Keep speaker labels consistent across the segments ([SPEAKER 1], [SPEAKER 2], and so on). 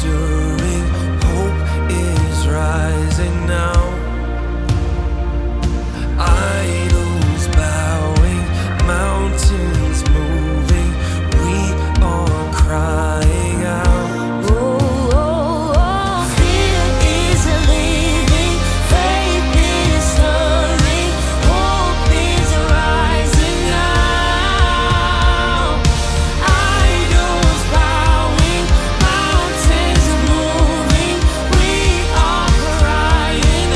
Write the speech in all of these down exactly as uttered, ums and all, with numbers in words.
[SPEAKER 1] enduring. Hope is rising now. Idols bowing, mountains moving. We are crying out.
[SPEAKER 2] Oh, oh, oh. Fear is leaving, faith is stirring, hope is rising now. Idols bowing, mountains moving. We are crying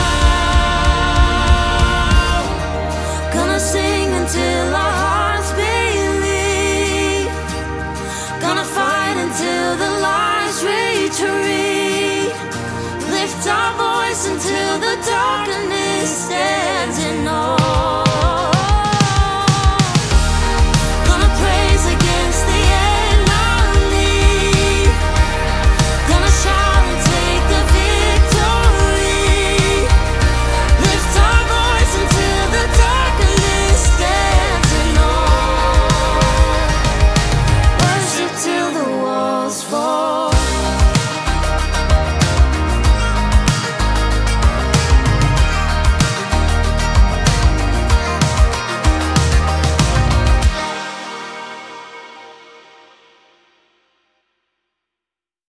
[SPEAKER 2] out. Gonna sing until our hearts believe. Gonna fight until the lies retreat. Lift our voice until the darkness stands in awe.